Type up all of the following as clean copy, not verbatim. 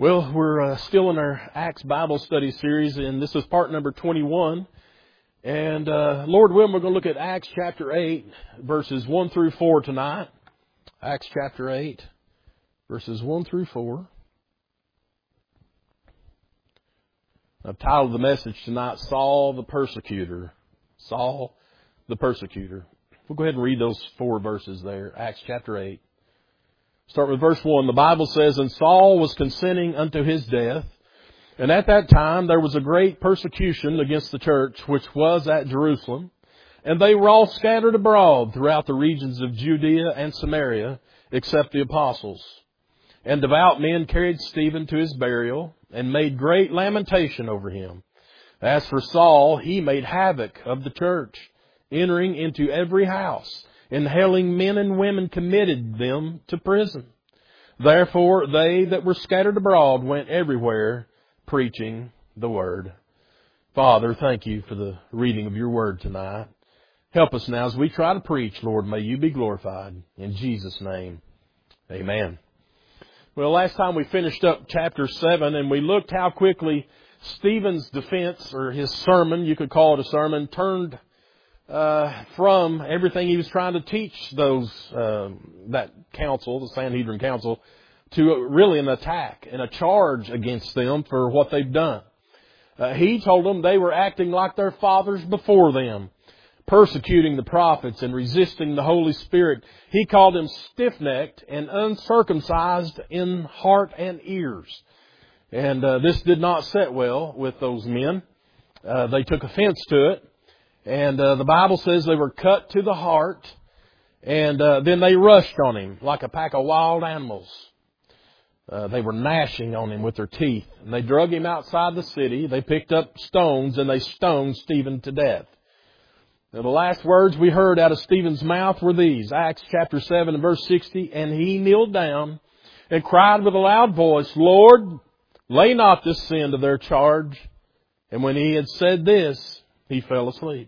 Well, we're still in our Acts Bible study series, and this is part number 21. And Lord willing, we're going to look at Acts chapter 8, verses 1 through 4 tonight. Acts chapter 8, verses 1 through 4. I've titled the message tonight, Saul the Persecutor. Saul the Persecutor. We'll go ahead and read those 4 verses there. Acts chapter 8. Start with verse 1. The Bible says, "And Saul was consenting unto his death. And at that time there was a great persecution against the church, which was at Jerusalem. And they were all scattered abroad throughout the regions of Judea and Samaria, except the apostles. And devout men carried Stephen to his burial, and made great lamentation over him. As for Saul, he made havoc of the church, entering into every house, and hailing men and women committed them to prison. Therefore they that were scattered abroad went everywhere, preaching the word." Father, thank you for the reading of your word tonight. Help us now as we try to preach, Lord. May you be glorified. In Jesus' name, amen. Well, last time we finished up chapter 7, and we looked how quickly Stephen's defense, or his sermon, you could call it a sermon, turned from everything he was trying to teach those, that council, the Sanhedrin council, to really an attack and a charge against them for what they've done. He told them they were acting like their fathers before them, persecuting the prophets and resisting the Holy Spirit. He called them stiff-necked and uncircumcised in heart and ears. And this did not sit well with those men. They took offense to it. And the Bible says they were cut to the heart, and then they rushed on him like a pack of wild animals. They were gnashing on him with their teeth. And they drug him outside the city. They picked up stones, and they stoned Stephen to death. Now, the last words we heard out of Stephen's mouth were these, Acts chapter 7 and verse 60, "And he kneeled down and cried with a loud voice, Lord, lay not this sin to their charge. And when he had said this, he fell asleep."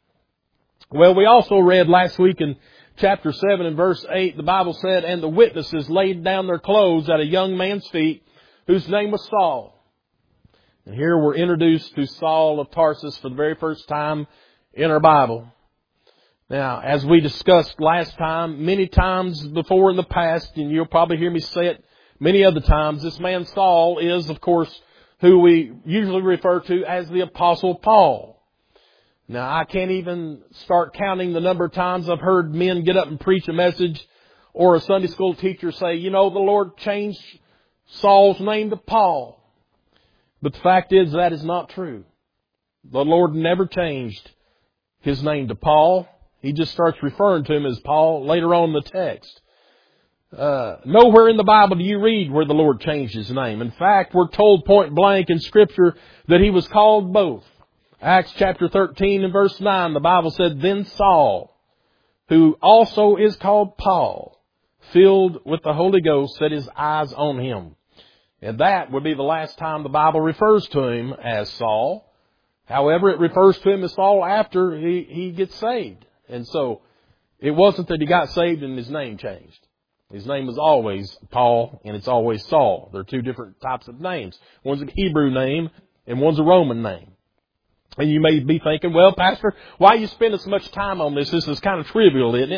Well, we also read last week in chapter 7 and verse 8, the Bible said, "And the witnesses laid down their clothes at a young man's feet, whose name was Saul." And here we're introduced to Saul of Tarsus for the very first time in our Bible. Now, as we discussed last time, many times before in the past, and you'll probably hear me say it many other times, this man Saul is, of course, who we usually refer to as the Apostle Paul. Now, I can't even start counting the number of times I've heard men get up and preach a message, or a Sunday school teacher say, you know, the Lord changed Saul's name to Paul. But the fact is that is not true. The Lord never changed his name to Paul. He just starts referring to him as Paul later on in the text. Nowhere in the Bible do you read where the Lord changed his name. In fact, we're told point blank in Scripture that he was called both. Acts chapter 13 and verse 9, the Bible said, "Then Saul, who also is called Paul, filled with the Holy Ghost, set his eyes on him." And that would be the last time the Bible refers to him as Saul. However, it refers to him as Saul after he gets saved. And so, it wasn't that he got saved and his name changed. His name was always Paul, and it's always Saul. They're two different types of names. One's a Hebrew name, and one's a Roman name. And you may be thinking, well, Pastor, why are you spending so much time on this? This is kind of trivial, isn't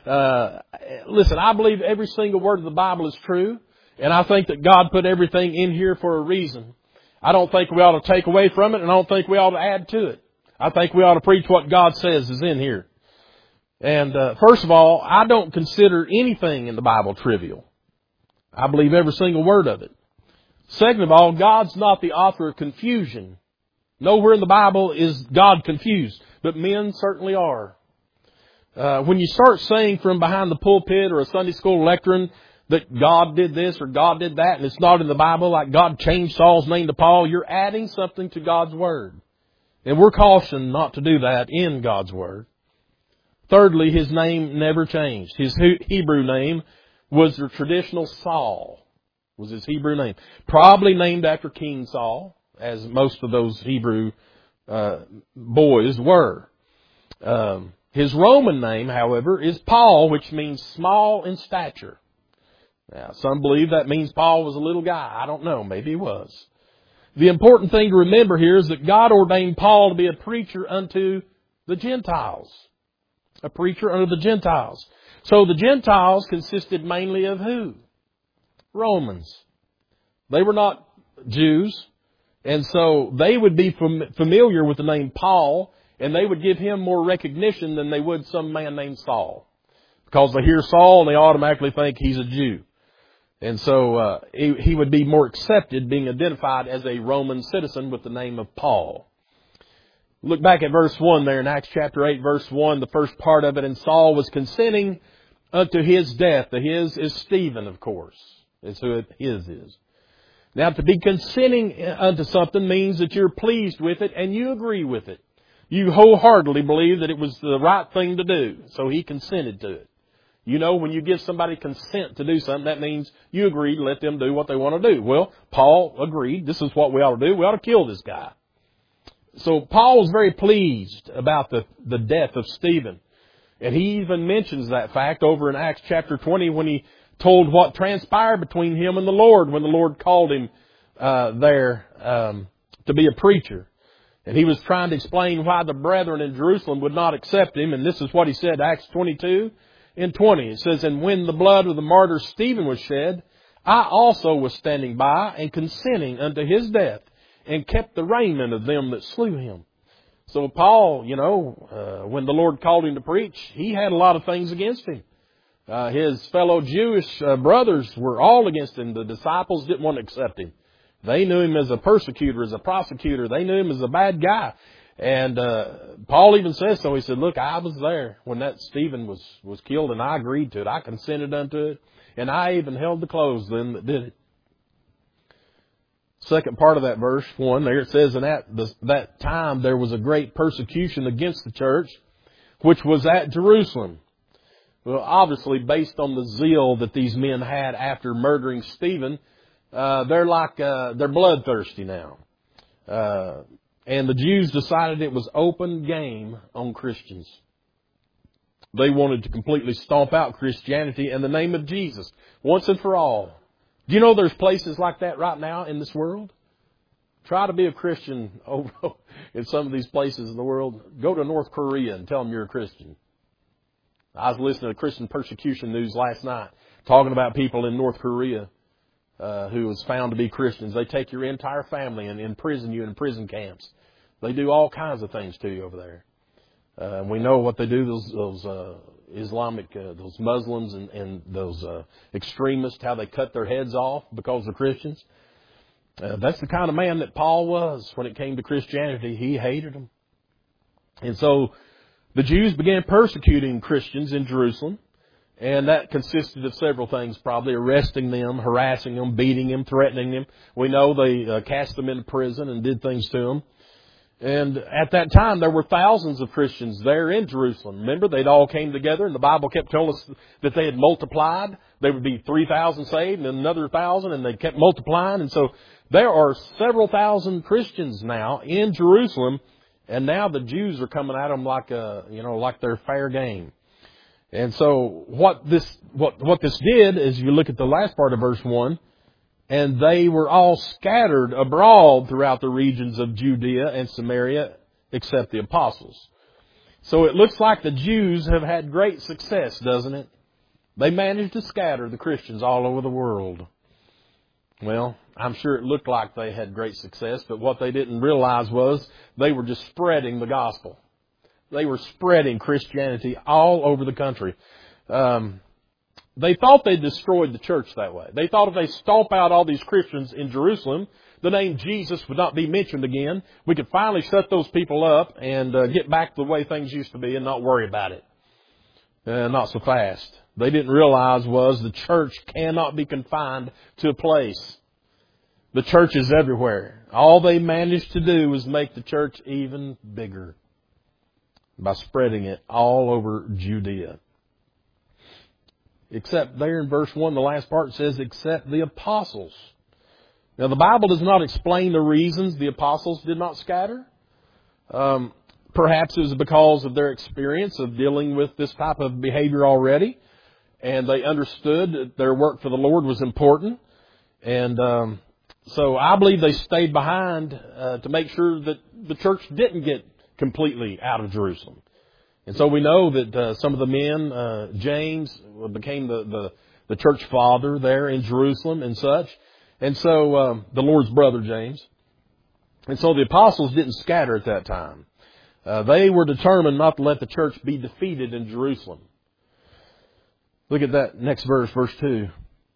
it? Listen, I believe every single word of the Bible is true, and I think that God put everything in here for a reason. I don't think we ought to take away from it, and I don't think we ought to add to it. I think we ought to preach what God says is in here. And first of all, I don't consider anything in the Bible trivial. I believe every single word of it. Second of all, God's not the author of confusion. Nowhere in the Bible is God confused, but men certainly are. When you start saying from behind the pulpit or a Sunday school lectern that God did this or God did that, and it's not in the Bible, like God changed Saul's name to Paul, you're adding something to God's Word. And we're cautioned not to do that in God's Word. Thirdly, his name never changed. His Hebrew name was the traditional Saul, was his Hebrew name. Probably named after King Saul, as most of those Hebrew boys were. His Roman name, however, is Paul, which means small in stature. Now, some believe that means Paul was a little guy. I don't know. Maybe he was. The important thing to remember here is that God ordained Paul to be a preacher unto the Gentiles. A preacher unto the Gentiles. So the Gentiles consisted mainly of who? Romans. They were not Jews. And so they would be familiar with the name Paul, and they would give him more recognition than they would some man named Saul. Because they hear Saul and they automatically think he's a Jew. And so he would be more accepted being identified as a Roman citizen with the name of Paul. Look back at verse 1 there in Acts chapter 8, verse 1, the first part of it. And Saul was consenting unto his death. The his is Stephen, of course. That's who his is. Now, to be consenting unto something means that you're pleased with it and you agree with it. You wholeheartedly believe that it was the right thing to do. So he consented to it. You know, when you give somebody consent to do something, that means you agree to let them do what they want to do. Well, Paul agreed. This is what we ought to do. We ought to kill this guy. So Paul was very pleased about the death of Stephen. And he even mentions that fact over in Acts chapter 20 when he told what transpired between him and the Lord when the Lord called him there to be a preacher. And he was trying to explain why the brethren in Jerusalem would not accept him. And this is what he said, Acts 22 and 20. It says, And when the blood of the martyr Stephen was shed, I also was standing by and consenting unto his death, and kept the raiment of them that slew him. So Paul, when the Lord called him to preach, he had a lot of things against him. His fellow Jewish brothers were all against him. The disciples didn't want to accept him. They knew him as a persecutor, as a prosecutor. They knew him as a bad guy. And Paul even says so. He said, look, I was there when that Stephen was killed, and I agreed to it. I consented unto it. And I even held the clothes then that did it. Second part of that verse 1 there, it says, And at that time there was a great persecution against the church, which was at Jerusalem. Well, obviously, based on the zeal that these men had after murdering Stephen, they're bloodthirsty now. And the Jews decided it was open game on Christians. They wanted to completely stomp out Christianity in the name of Jesus, once and for all. Do you know there's places like that right now in this world? Try to be a Christian over in some of these places in the world. Go to North Korea and tell them you're a Christian. I was listening to Christian persecution news last night, talking about people in North Korea who was found to be Christians. They take your entire family and imprison you in prison camps. They do all kinds of things to you over there. We know what they do, those Islamic, those Muslims and those extremists, how they cut their heads off because they're Christians. That's the kind of man that Paul was when it came to Christianity. He hated them. And so the Jews began persecuting Christians in Jerusalem. And that consisted of several things, probably arresting them, harassing them, beating them, threatening them. We know they cast them into prison and did things to them. And at that time, there were thousands of Christians there in Jerusalem. Remember, they'd all came together, and the Bible kept telling us that they had multiplied. There would be 3,000 saved, and then another 1,000, and they kept multiplying. And so there are several thousand Christians now in Jerusalem, and now the Jews are coming at them like they're fair game. And so what this did is, you look at the last part of verse 1, and they were all scattered abroad throughout the regions of Judea and Samaria, except the apostles. So it looks like the Jews have had great success, doesn't it? They managed to scatter the Christians all over the world. Well, I'm sure it looked like they had great success, but what they didn't realize was they were just spreading the gospel. They were spreading Christianity all over the country. They thought they destroyed the church that way. They thought if they stomp out all these Christians in Jerusalem, the name Jesus would not be mentioned again. We could finally shut those people up and get back to the way things used to be and not worry about it. Not so fast. They didn't realize was the church cannot be confined to a place. The church is everywhere. All they managed to do was make the church even bigger by spreading it all over Judea. Except there in verse 1, the last part says, except the apostles. Now, the Bible does not explain the reasons the apostles did not scatter. Perhaps it was because of their experience of dealing with this type of behavior already. and they understood that their work for the Lord was important. And so I believe they stayed behind to make sure that the church didn't get completely out of Jerusalem. And so we know that some of the men, James became the church father there in Jerusalem and such. And so the Lord's brother, James. And so the apostles didn't scatter at that time. They were determined not to let the church be defeated in Jerusalem. Look at that next verse, verse 2.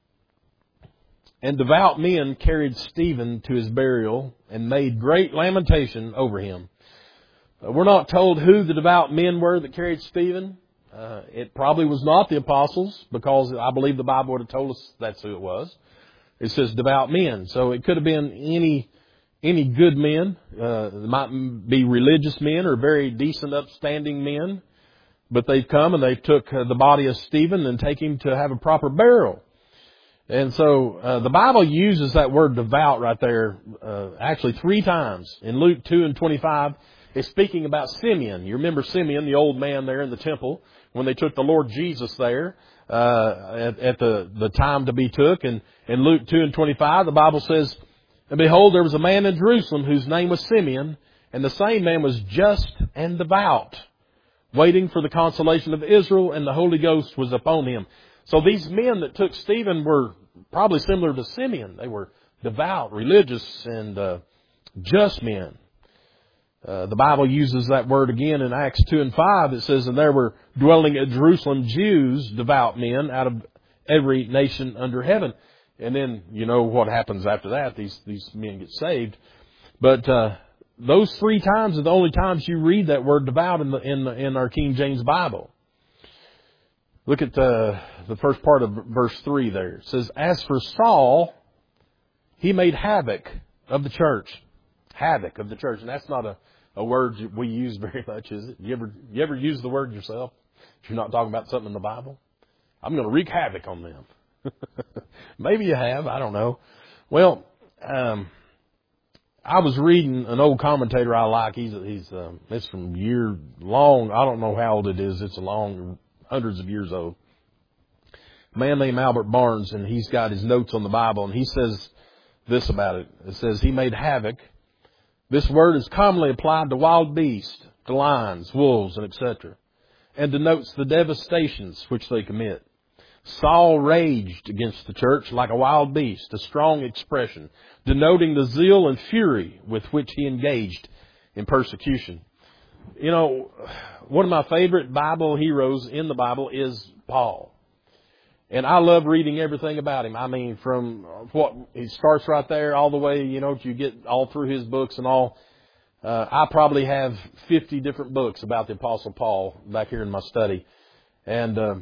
And devout men carried Stephen to his burial and made great lamentation over him. We're not told who the devout men were that carried Stephen. It probably was not the apostles, because I believe the Bible would have told us that's who it was. It says devout men. So it could have been any good men. It might be religious men or very decent, upstanding men. But they've come and they took the body of Stephen and take him to have a proper burial. And so the Bible uses that word devout right there actually 3 times. In Luke 2:25, it's speaking about Simeon. You remember Simeon, the old man there in the temple, when they took the Lord Jesus there at the time to be took. And in Luke 2:25, the Bible says, and behold, there was a man in Jerusalem whose name was Simeon, and the same man was just and devout, waiting for the consolation of Israel, and the Holy Ghost was upon him. So these men that took Stephen were probably similar to Simeon. They were devout, religious, and just men. The Bible uses that word again in Acts 2:5. It says, and there were dwelling at Jerusalem Jews, devout men, out of every nation under heaven. And then you know what happens after that. These men get saved. But those 3 times are the only times you read that word devout in our King James Bible. Look at the first part of verse 3 there. It says, as for Saul, he made havoc of the church. Havoc of the church. And that's not a word we use very much, is it? You ever use the word yourself? If you're not talking about something in the Bible? I'm going to wreak havoc on them. Maybe you have. I don't know. Well, I was reading an old commentator I like. It's from year long. I don't know how old it is. It's a long, hundreds of years old. A man named Albert Barnes, and he's got his notes on the Bible, and he says this about it. It says, he made havoc. This word is commonly applied to wild beasts, to lions, wolves, and etc., and denotes the devastations which they commit. Saul raged against the church like a wild beast, a strong expression, denoting the zeal and fury with which he engaged in persecution. You know, one of my favorite Bible heroes in the Bible is Paul. And I love reading everything about him. I mean, from what he starts right there all the way, you get all through his books and all. I probably have 50 different books about the Apostle Paul back here in my study. And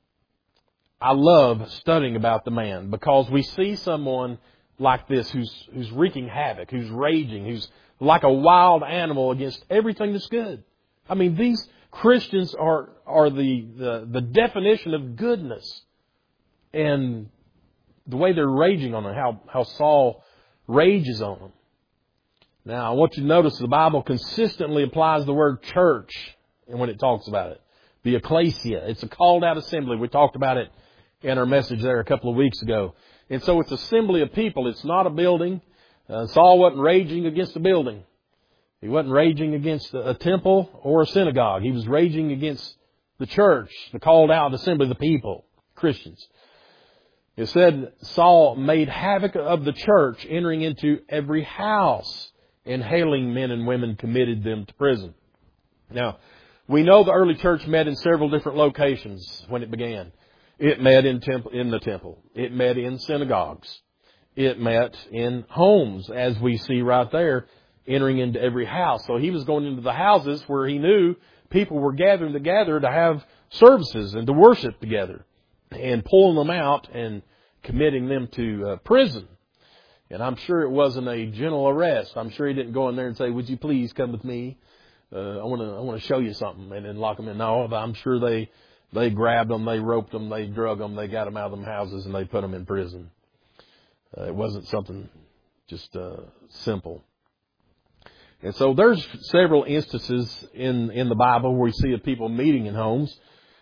I love studying about the man, because we see someone like this who's wreaking havoc, who's raging, who's like a wild animal against everything that's good. I mean, these Christians are the definition of goodness. And the way they're raging on them, how Saul rages on them. Now, I want you to notice the Bible consistently applies the word church when it talks about it. The ecclesia. It's a called out assembly. We talked about it in our message there a couple of weeks ago. And so it's assembly of people. It's not a building. Saul wasn't raging against a building. He wasn't raging against a temple or a synagogue. He was raging against the church, the called out assembly of the people, Christians. It said Saul made havoc of the church, entering into every house, and hailing men and women, committed them to prison. Now, we know the early church met in several different locations when it began. It met in the temple. It met in synagogues. It met in homes, as we see right there, entering into every house. So he was going into the houses where he knew people were gathering together to have services and to worship together, and pulling them out and committing them to prison. And I'm sure it wasn't a general arrest. I'm sure he didn't go in there and say, would you please come with me? I want to show you something, and then lock them in. No, I'm sure they grabbed them, they roped them, they drug them, they got them out of them houses, and they put them in prison. It wasn't something just simple. And so there's several instances in the Bible where we see of people meeting in homes.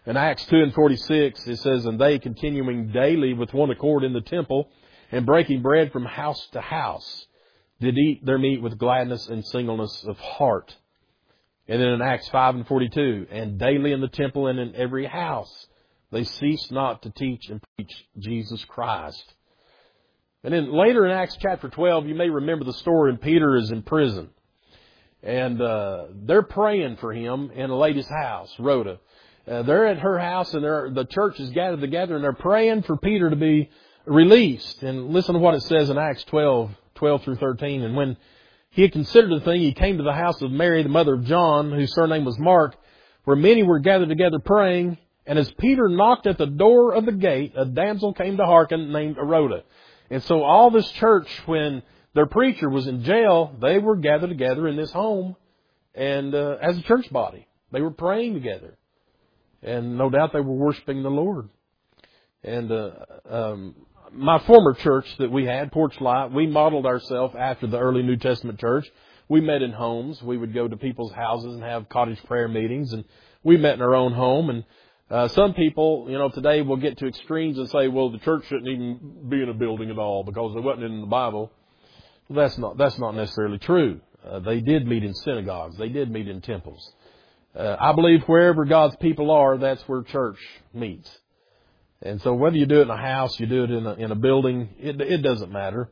In Acts 2:46, it says, "And they, continuing daily with one accord in the temple, and breaking bread from house to house, did eat their meat with gladness and singleness of heart." And then in Acts 5:42, "And daily in the temple and in every house, they ceased not to teach and preach Jesus Christ." And then later in Acts chapter 12, you may remember the story, and Peter is in prison. And they're praying for him in a lady's house, Rhoda. They're at her house, and the church is gathered together, and they're praying for Peter to be released. And listen to what it says in Acts 12 through 13. "And when he had considered the thing, he came to the house of Mary, the mother of John, whose surname was Mark, where many were gathered together praying. And as Peter knocked at the door of the gate, a damsel came to hearken named Rhoda." And so all this church, when their preacher was in jail, they were gathered together in this home, and as a church body, they were praying together. And no doubt they were worshiping the Lord. And my former church that we had, Porch Light, we modeled ourselves after the early New Testament church. We met in homes. We would go to people's houses and have cottage prayer meetings, and we met in our own home. And some people, today will get to extremes and say, well, the church shouldn't even be in a building at all because it wasn't in the Bible. Well, that's not necessarily true. They did meet in synagogues. They did meet in temples. I believe wherever God's people are, that's where church meets. And so whether you do it in a house, you do it in a building, it doesn't matter.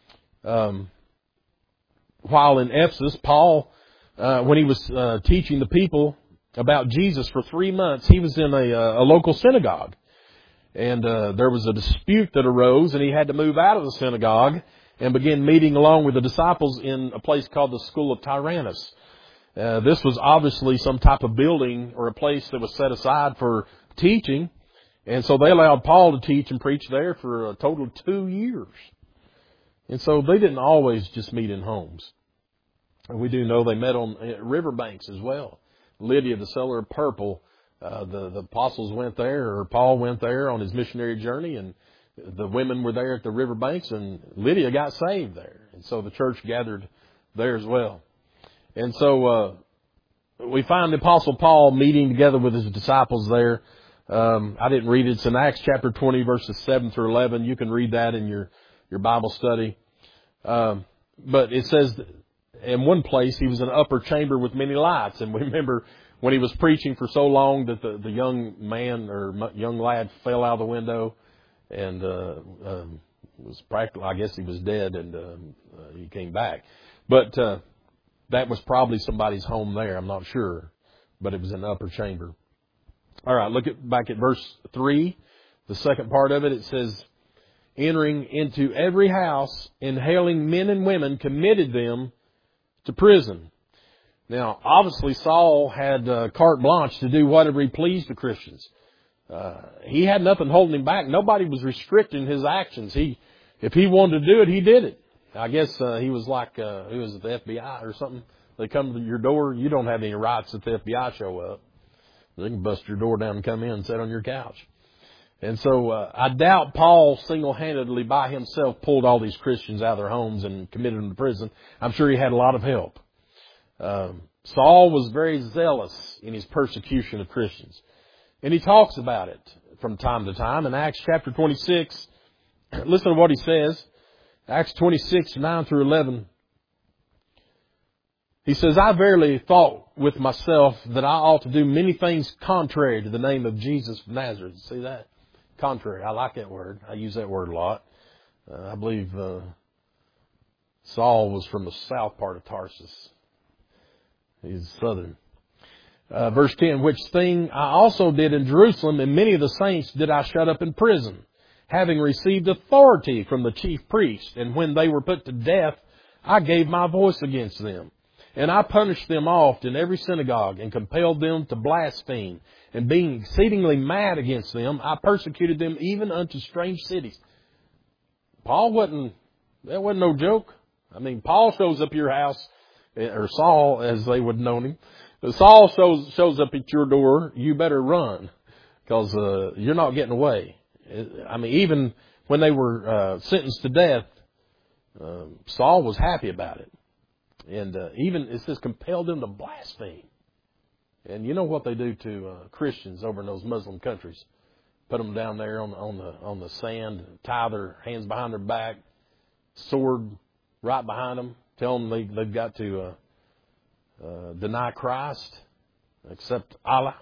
While in Ephesus, Paul, when he was teaching the people about Jesus for 3 months, he was in a local synagogue. And there was a dispute that arose, and he had to move out of the synagogue and begin meeting along with the disciples in a place called the School of Tyrannus. This was obviously some type of building or a place that was set aside for teaching. And so they allowed Paul to teach and preach there for a total of 2 years. And so they didn't always just meet in homes. And we do know they met on riverbanks as well. Lydia, the seller of purple, the apostles went there, or Paul went there on his missionary journey, and the women were there at the riverbanks, and Lydia got saved there. And so the church gathered there as well. And so we find the Apostle Paul meeting together with his disciples there. I didn't read it. It's in Acts chapter 20, verses 7 through 11. You can read that in your Bible study. But it says in one place he was in an upper chamber with many lights. And we remember when he was preaching for so long that the young man or young lad fell out of the window and was practically, I guess he was dead, and he came back. But that was probably somebody's home there. I'm not sure. But it was in the upper chamber. All right, look back at verse 3. The second part of it, it says, "Entering into every house, and hailing men and women, committed them to prison." Now, obviously, Saul had carte blanche to do whatever he pleased to Christians. He had nothing holding him back. Nobody was restricting his actions. If he wanted to do it, he did it. I guess he was like, he was at the FBI or something. They come to your door. You don't have any rights if the FBI show up. They can bust your door down and come in and sit on your couch. And so I doubt Paul single-handedly by himself pulled all these Christians out of their homes and committed them to prison. I'm sure he had a lot of help. Saul was very zealous in his persecution of Christians. And he talks about it from time to time. In Acts chapter 26, listen to what he says. Acts 26, 9 through 11. He says, "I verily thought with myself that I ought to do many things contrary to the name of Jesus of Nazareth." See that? Contrary. I like that word. I use that word a lot. I believe Saul was from the south part of Tarsus. He's southern. Verse 10, "Which thing I also did in Jerusalem, and many of the saints did I shut up in prison, having received authority from the chief priest. And when they were put to death, I gave my voice against them. And I punished them oft in every synagogue, and compelled them to blaspheme. And being exceedingly mad against them, I persecuted them even unto strange cities." That wasn't no joke. I mean, Paul shows up at your house, or Saul, as they would know him. If Saul shows up at your door, you better run, because you're not getting away. I mean, even when they were sentenced to death, Saul was happy about it. And even, it says, compelled them to blaspheme. And you know what they do to Christians over in those Muslim countries? Put them down there on the sand, tie their hands behind their back, sword right behind them, tell them they've got to deny Christ, accept Allah.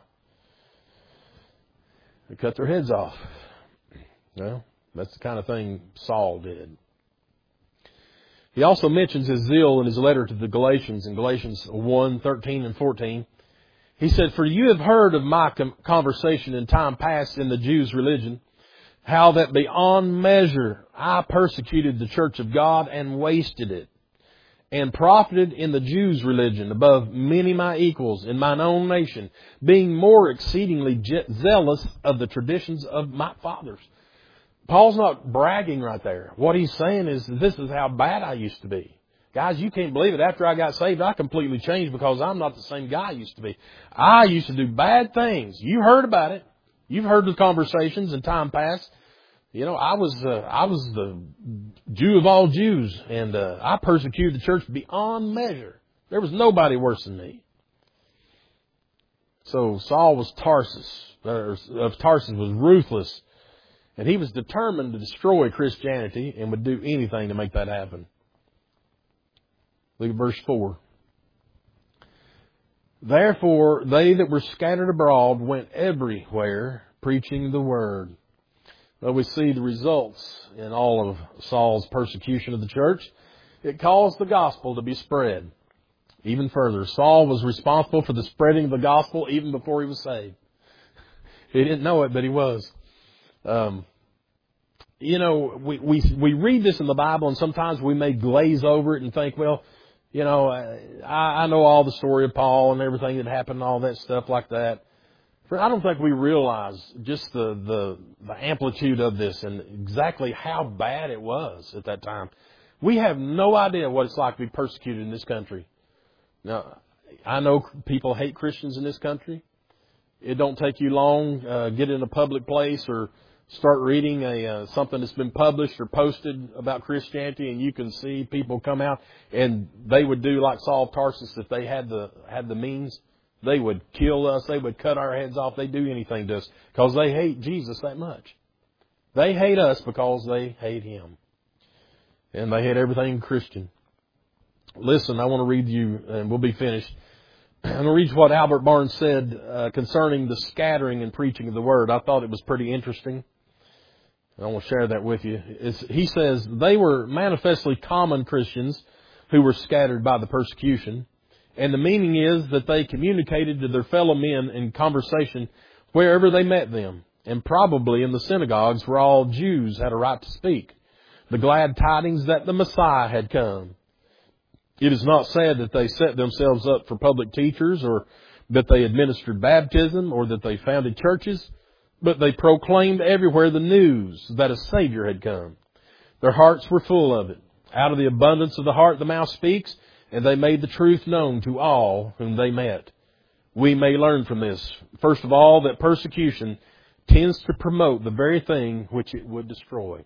They cut their heads off. Well, that's the kind of thing Saul did. He also mentions his zeal in his letter to the Galatians in Galatians 1:13 and 14. He said, "For you have heard of my conversation in time past in the Jews' religion, how that beyond measure I persecuted the church of God and wasted it, and profited in the Jews' religion above many my equals in mine own nation, being more exceedingly zealous of the traditions of my fathers." Paul's not bragging right there. What he's saying is, this is how bad I used to be. Guys, you can't believe it. After I got saved, I completely changed because I'm not the same guy I used to be. I used to do bad things. You heard about it. You've heard the conversations in time past. You know, I was the Jew of all Jews, and I persecuted the church beyond measure. There was nobody worse than me. So Saul was Tarsus was ruthless, and he was determined to destroy Christianity and would do anything to make that happen. Look at verse 4. "Therefore they that were scattered abroad went everywhere preaching the word." Well, we see the results in all of Saul's persecution of the church. It caused the gospel to be spread even further. Saul was responsible for the spreading of the gospel even before he was saved. He didn't know it, but he was. You know, we read this in the Bible, and sometimes we may glaze over it and think, well, you know, I know all the story of Paul and everything that happened and all that stuff like that. I don't think we realize just the amplitude of this and exactly how bad it was at that time. We have no idea what it's like to be persecuted in this country. Now, I know people hate Christians in this country. It don't take you long, get in a public place or start reading something that's been published or posted about Christianity, and you can see people come out and they would do like Saul of Tarsus if they had the means. They would kill us. They would cut our heads off. They'd do anything to us because they hate Jesus that much. They hate us because they hate Him. And they hate everything Christian. Listen, I want to read you, and we'll be finished. I'm going to read what Albert Barnes said concerning the scattering and preaching of the Word. I thought it was pretty interesting. I want to share that with you. He says, "They were manifestly common Christians who were scattered by the persecution. And the meaning is that they communicated to their fellow men in conversation wherever they met them, and probably in the synagogues where all Jews had a right to speak, the glad tidings that the Messiah had come. It is not said that they set themselves up for public teachers or that they administered baptism or that they founded churches, but they proclaimed everywhere the news that a Savior had come. Their hearts were full of it. Out of the abundance of the heart the mouth speaks, and they made the truth known to all whom they met." We may learn from this, first of all, that persecution tends to promote the very thing which it would destroy.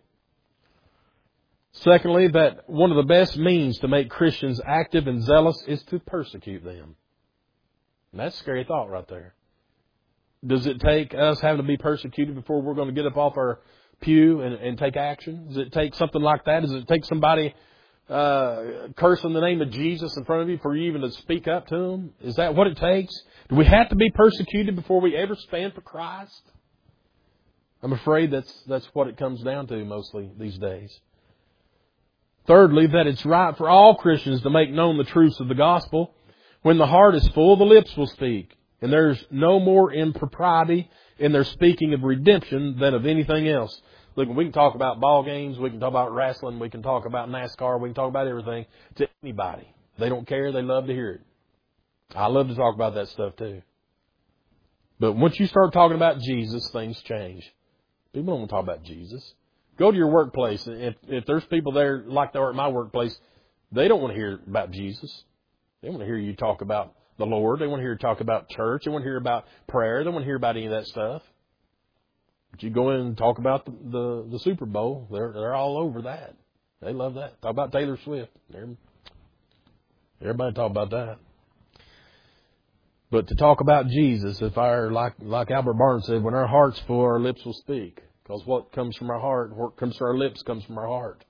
Secondly, that one of the best means to make Christians active and zealous is to persecute them. And that's a scary thought right there. Does it take us having to be persecuted before we're going to get up off our pew and take action? Does it take something like that? Does it take somebody cursing the name of Jesus in front of you for you even to speak up to them? Is that what it takes? Do we have to be persecuted before we ever stand for Christ? I'm afraid that's what it comes down to mostly these days. Thirdly, that it's right for all Christians to make known the truths of the gospel. When the heart is full, the lips will speak. And there's no more impropriety in their speaking of redemption than of anything else. Look, we can talk about ball games, we can talk about wrestling, we can talk about NASCAR, we can talk about everything to anybody. They don't care, they love to hear it. I love to talk about that stuff too. But once you start talking about Jesus, things change. People don't want to talk about Jesus. Go to your workplace. If there's people there like they are at my workplace, they don't want to hear about Jesus. They want to hear you talk about the Lord. They want to hear you talk about church. They want to hear about prayer. They want to hear about any of that stuff. But you go in and talk about the Super Bowl, they're all over that. They love that. Talk about Taylor Swift. Everybody talk about that. But to talk about Jesus, if like Albert Barnes said, when our heart's full, our lips will speak. Because what comes from our heart, what comes from our lips, comes from our heart.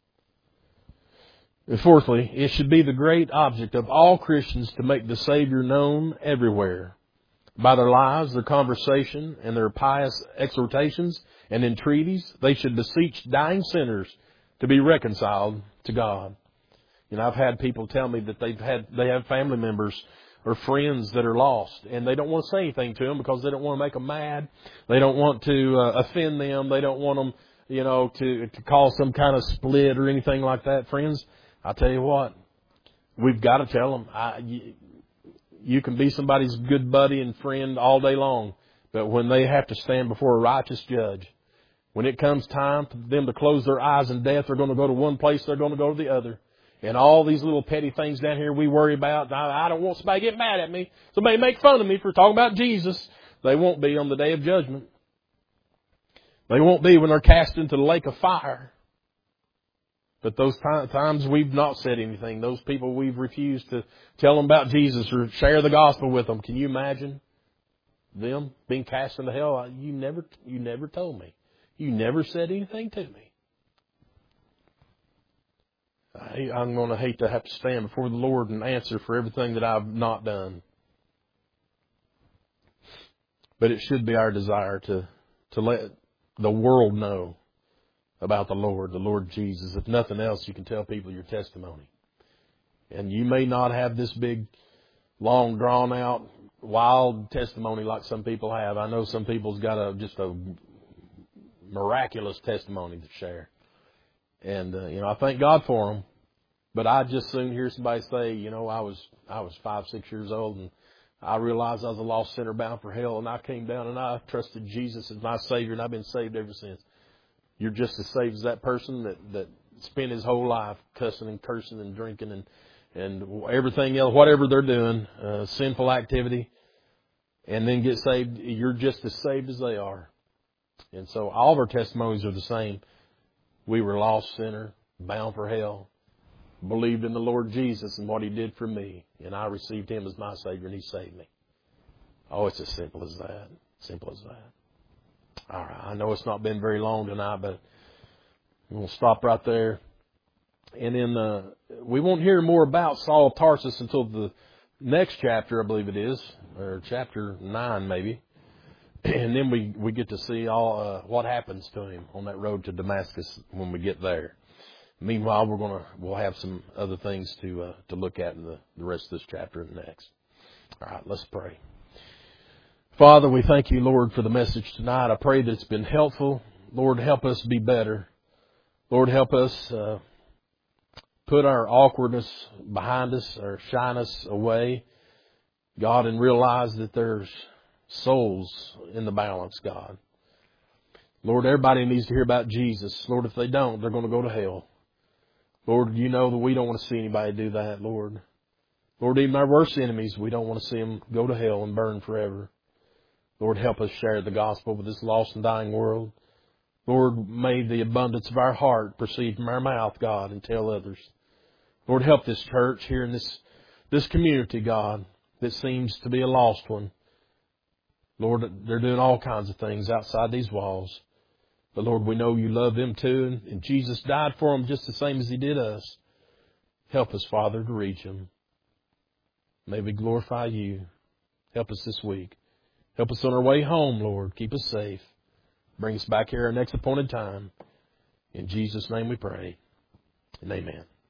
And fourthly, it should be the great object of all Christians to make the Savior known everywhere. By their lives, their conversation, and their pious exhortations and entreaties, they should beseech dying sinners to be reconciled to God. You know, I've had people tell me that they have family members or friends that are lost, and they don't want to say anything to them because they don't want to make them mad. They don't want to offend them. They don't want them, you know, to cause some kind of split or anything like that. Friends, I tell you what, we've got to tell them. You can be somebody's good buddy and friend all day long, but when they have to stand before a righteous judge, when it comes time for them to close their eyes in death, they're going to go to one place, they're going to go to the other. And all these little petty things down here we worry about, I don't want somebody to get mad at me, somebody make fun of me for talking about Jesus. They won't be on the day of judgment. They won't be when they're cast into the lake of fire. But those times we've not said anything, those people we've refused to tell them about Jesus or share the gospel with them, can you imagine them being cast into hell? You never told me. You never said anything to me. I'm going to hate to have to stand before the Lord and answer for everything that I've not done. But it should be our desire to let the world know about the Lord Jesus. If nothing else, you can tell people your testimony. And you may not have this big, long, drawn-out, wild testimony like some people have. I know some people's got just a miraculous testimony to share. And, I thank God for them. But I just soon hear somebody say, I was 5, 6 years old and I realized I was a lost sinner bound for hell, and I came down and I trusted Jesus as my Savior, and I've been saved ever since. You're just as saved as that person that spent his whole life cussing and cursing and drinking and everything else, whatever they're doing, sinful activity, and then get saved. You're just as saved as they are. And so all of our testimonies are the same. We were a lost sinner, bound for hell, believed in the Lord Jesus and what He did for me, and I received Him as my Savior, and He saved me. Oh, it's as simple as that. Simple as that. All right, I know it's not been very long tonight, but we'll stop right there. And then we won't hear more about Saul of Tarsus until the next chapter, I believe it is, or chapter 9 maybe. And then we get to see all what happens to him on that road to Damascus when we get there. Meanwhile, we'll have some other things to look at in the rest of this chapter and next. All right, let's pray. Father, we thank you, Lord, for the message tonight. I pray that it's been helpful. Lord, help us be better. Lord, help us put our awkwardness behind us, our shyness away, God, and realize that there's souls in the balance, God. Lord, everybody needs to hear about Jesus. Lord, if they don't, they're going to go to hell. Lord, you know that we don't want to see anybody do that, Lord. Lord, even our worst enemies, we don't want to see them go to hell and burn forever. Lord, help us share the gospel with this lost and dying world. Lord, may the abundance of our heart proceed from our mouth, God, and tell others. Lord, help this church here in this community, God, that seems to be a lost one. Lord, they're doing all kinds of things outside these walls. But Lord, we know you love them too, and Jesus died for them just the same as He did us. Help us, Father, to reach them. May we glorify you. Help us this week. Help us on our way home, Lord. Keep us safe. Bring us back here our next appointed time. In Jesus' name we pray. And amen.